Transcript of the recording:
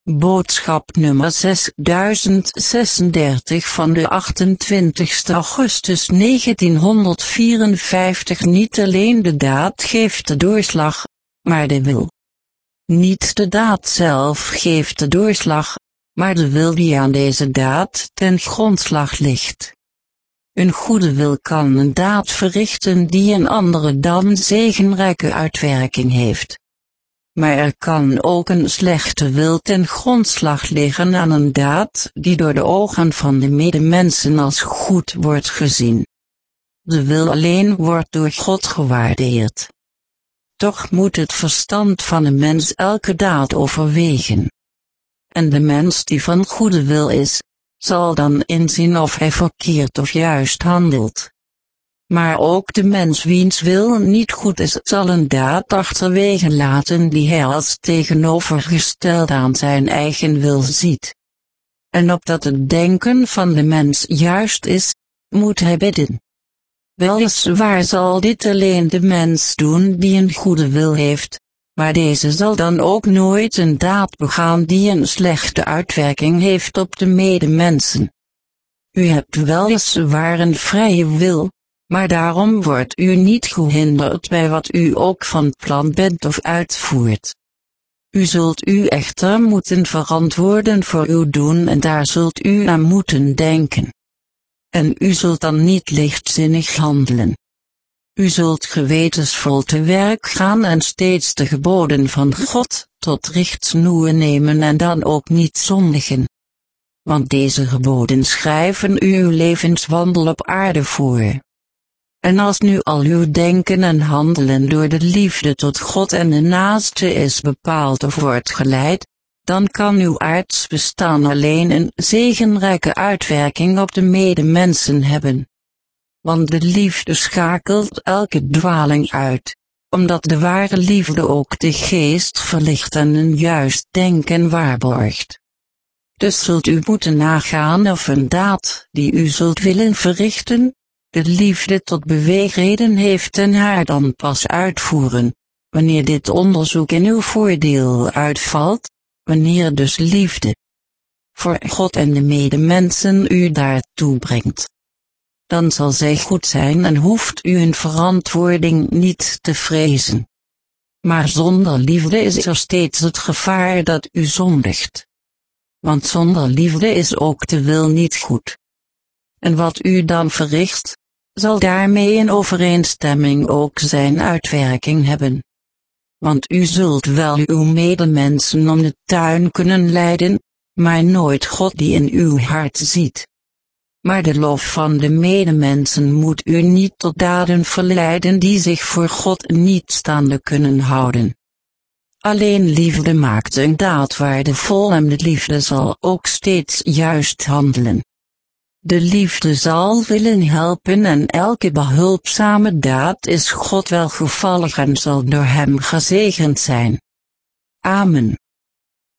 Boodschap nummer 6036 van de 28 augustus 1954. Niet alleen de daad geeft de doorslag, maar de wil. Niet de daad zelf geeft de doorslag, maar de wil die aan deze daad ten grondslag ligt. Een goede wil kan een daad verrichten die een andere dan zegenrijke uitwerking heeft. Maar er kan ook een slechte wil ten grondslag liggen aan een daad die door de ogen van de medemensen als goed wordt gezien. De wil alleen wordt door God gewaardeerd. Toch moet het verstand van de mens elke daad overwegen. En de mens die van goede wil is, zal dan inzien of hij verkeerd of juist handelt. Maar ook de mens wiens wil niet goed is, zal een daad achterwege laten die hij als tegenovergesteld aan zijn eigen wil ziet. En opdat het denken van de mens juist is, moet hij bidden. Weliswaar zal dit alleen de mens doen die een goede wil heeft, maar deze zal dan ook nooit een daad begaan die een slechte uitwerking heeft op de medemensen. U hebt weliswaar een vrije wil, maar daarom wordt u niet gehinderd bij wat u ook van plan bent of uitvoert. U zult u echter moeten verantwoorden voor uw doen en daar zult u aan moeten denken. En u zult dan niet lichtzinnig handelen. U zult gewetensvol te werk gaan en steeds de geboden van God tot richtsnoer nemen en dan ook niet zondigen. Want deze geboden schrijven u uw levenswandel op aarde voor. En als nu al uw denken en handelen door de liefde tot God en de naaste is bepaald of wordt geleid, dan kan uw aards bestaan alleen een zegenrijke uitwerking op de medemensen hebben. Want de liefde schakelt elke dwaling uit, omdat de ware liefde ook de geest verlicht en een juist denken waarborgt. Dus zult u moeten nagaan of een daad die u zult willen verrichten, de liefde tot beweegreden heeft en haar dan pas uitvoeren, wanneer dit onderzoek in uw voordeel uitvalt, wanneer dus liefde voor God en de medemensen u daartoe brengt. Dan zal zij goed zijn en hoeft u een verantwoording niet te vrezen. Maar zonder liefde is er steeds het gevaar dat u zondigt. Want zonder liefde is ook de wil niet goed. En wat u dan verricht, zal daarmee in overeenstemming ook zijn uitwerking hebben. Want u zult wel uw medemensen om de tuin kunnen leiden, maar nooit God die in uw hart ziet. Maar de lof van de medemensen moet u niet tot daden verleiden die zich voor God niet staande kunnen houden. Alleen liefde maakt een daad waardevol en de liefde zal ook steeds juist handelen. De liefde zal willen helpen en elke behulpzame daad is God welgevallig en zal door hem gezegend zijn. Amen.